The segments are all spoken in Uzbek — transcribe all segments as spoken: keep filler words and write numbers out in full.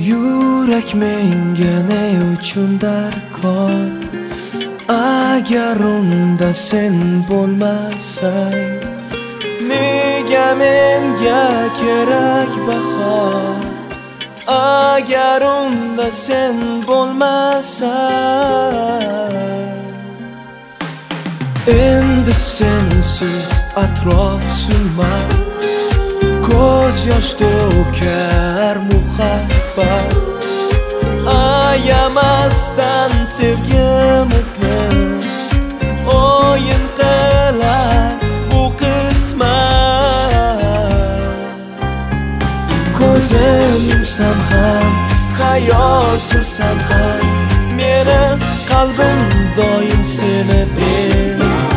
Yurak menga ne uchun darkor, agar unda sen bo'lmasang. Nega menga kerak bahor, agar unda sen bo'lmasang. Endi sensiz atrof sunmay, ko'z yosh to'kar muhabbat. Ayamasdan sevgimizni o'yin qilar bu qismat. Ko'zim yumsam ham, xayol sursam ham, meni qalbim doim seni der.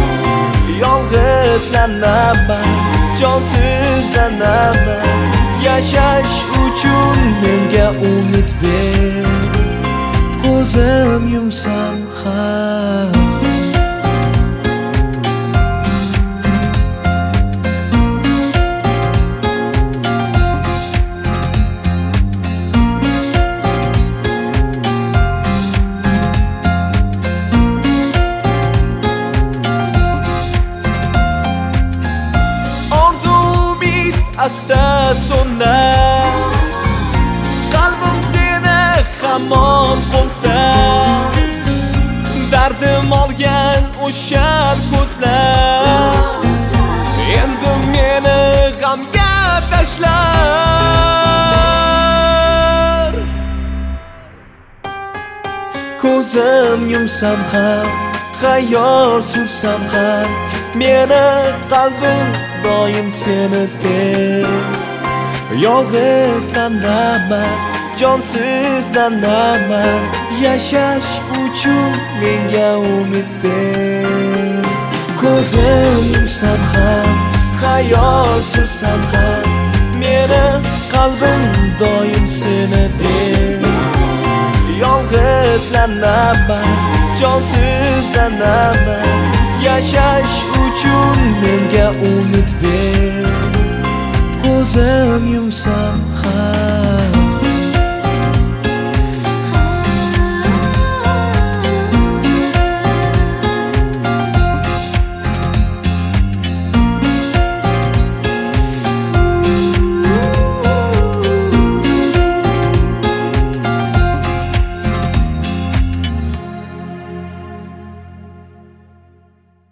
Yolg'izlanaman, jonsizlanaman, yashash uchun menga umid ber. Ko'zim yumsam ham asta so'nar, qalbim seni hamon qo'msa. Dardim olgan o'sha ko'zlar endi meni g'amga tashlar. Ko'zim yumsam ham, xayol sursam ham, meni qalbim doim seni der. Yolg'izlanaman, jonsizlanaman, yashash uchun menga umid ber. Ko'zim yumsam ham, xayol sursam ham, meni qalbim doim seni der. Yolg'izlanaman, jonsizlanaman, yashash uchun menga umid ber. Ko'zim yumsam